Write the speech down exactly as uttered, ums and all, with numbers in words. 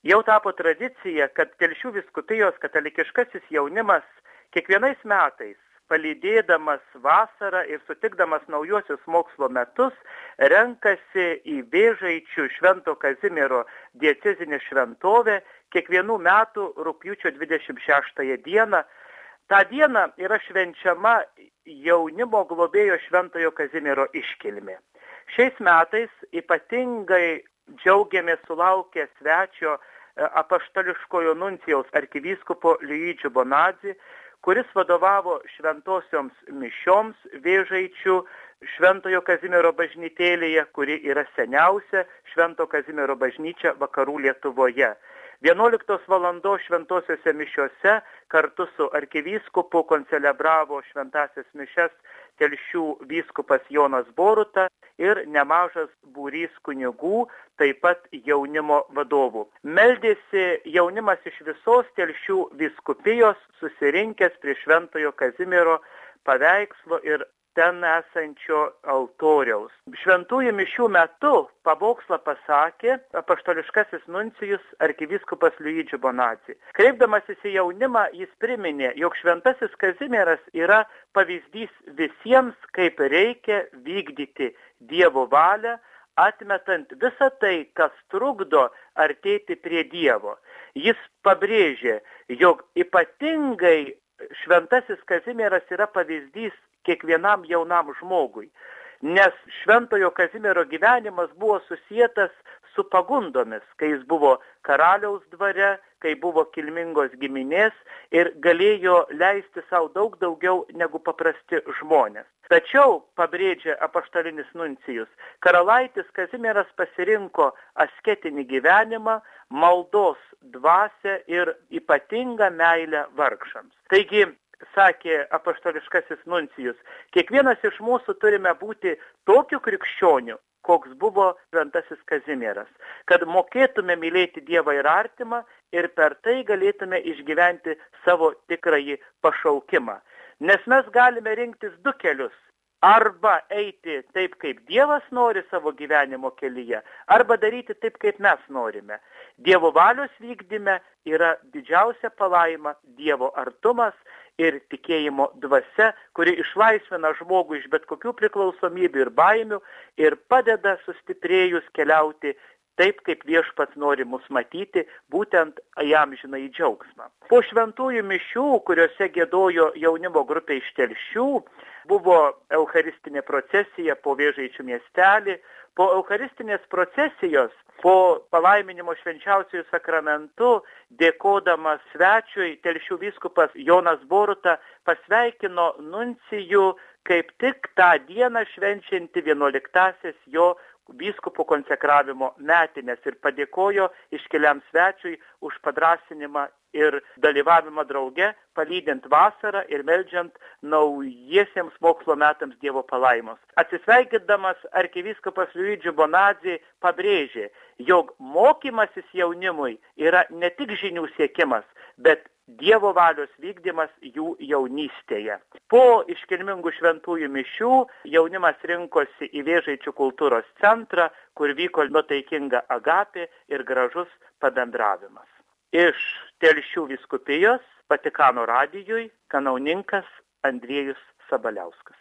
Jau tapo tradicija, kad Telšių vyskupijos katalikiškasis jaunimas kiekvienais metais, palydėdamas vasarą ir sutikdamas naujuosius mokslo metus, renkasi į Vėžaičių Švento Kazimiero diecezinę šventovę kiekvienų metų rugpjūčio dvidešimt šeštąją dieną. Ta diena yra švenčiama jaunimo globėjo Šventojo Kazimiero iškilmė. Šiais metais ypatingai džiaugiamės sulaukę svečio apaštališkojo nuncijaus arkivyskupo Luigi Bonazzi, kuris vadovavo šventosioms mišioms Vėžaičių Šventojo Kazimiero bažnytėlėje, kuri yra seniausia Švento Kazimiero bažnyčia vakarų Lietuvoje. vienuoliktos valandos šventosiose mišiose kartu su arkivyskupu koncelebravo šventąsias mišias Telšių vyskupas Jonas Boruta ir nemažas būrys kunigų, taip pat jaunimo vadovų. Meldėsi jaunimas iš visos Telšių vyskupijos susirinkęs prie Šventojo Kazimiero paveikslo ir ten esančio altoriaus. Šventųjų mišių metu pamokslą pasakė apaštališkasis nuncijus arkivyskupas Luigi Bonazzi. Kreipdamasis į jaunimą, jis priminė, jog Šventasis Kazimieras yra pavyzdys visiems, kaip reikia vykdyti Dievo valią, atmetant visą tai, kas trukdo artėti prie Dievo. Jis pabrėžė, jog ypatingai Šventasis Kazimieras yra pavyzdys kiekvienam jaunam žmogui, nes Šventojo Kazimiero gyvenimas buvo susietas su pagundomis, kai jis buvo karaliaus dvare, kai buvo kilmingos giminės ir galėjo leisti savo daug daugiau negu paprasti žmonės. Tačiau, pabrėžė apaštalinis nuncijus, karalaitis Kazimieras pasirinko asketinį gyvenimą, maldos dvasią ir ypatingą meilę vargšams. Taigi, sakė apaštališkasis nuncijus, kiekvienas iš mūsų turime būti tokiu krikščioniu, koks buvo Šventasis Kazimieras, kad mokėtume mylėti Dievą ir artimą ir per tai galėtume išgyventi savo tikrąjį pašaukimą. Nes mes galime rinktis du kelius. Arba eiti taip, kaip Dievas nori savo gyvenimo kelyje, arba daryti taip, kaip mes norime. Dievo valios vykdyme yra didžiausia palaima, Dievo artumas ir tikėjimo dvasia, kuri išlaisvina žmogų iš bet kokių priklausomybių ir baimių ir padeda sustiprėjus keliauti taip, kaip Viešpats nori mus matyti, būtent jam žinai džiaugsmą. Po šventųjų mišių, kuriuose giedojo jaunimo grupė iš Telšių, buvo eucharistinė procesija po Vėžaičių miestelį. Po eucharistinės procesijos, po palaiminimo švenčiausiųjų sakramentu, dėkodamas svečiui, Telšių vyskupas Jonas Boruta pasveikino nuncijų kaip tik tą dieną švenčianti vienuoliktąsias jo vyskupo konsekravimo metinės ir padėkojo iškiliam svečiui už padrąsinimą ir dalyvavimą drauge, palydint vasarą ir meldžiant naujiesiems mokslo metams Dievo palaimos. Atsisveikindamas arkivyskupas Luigi Bonazzi pabrėžė, jog mokymasis jaunimui yra ne tik žinių siekimas, bet Dievo valios vykdymas jų jaunystėje. Po iškilmingų šventųjų mišių jaunimas rinkosi į Vėžaičių kultūros centrą, kur vyko nuotaikinga agapė ir gražus pabendravimas. Iš Telšių vyskupijos Vatikano radijui kanauninkas Andriejus Sabaliauskas.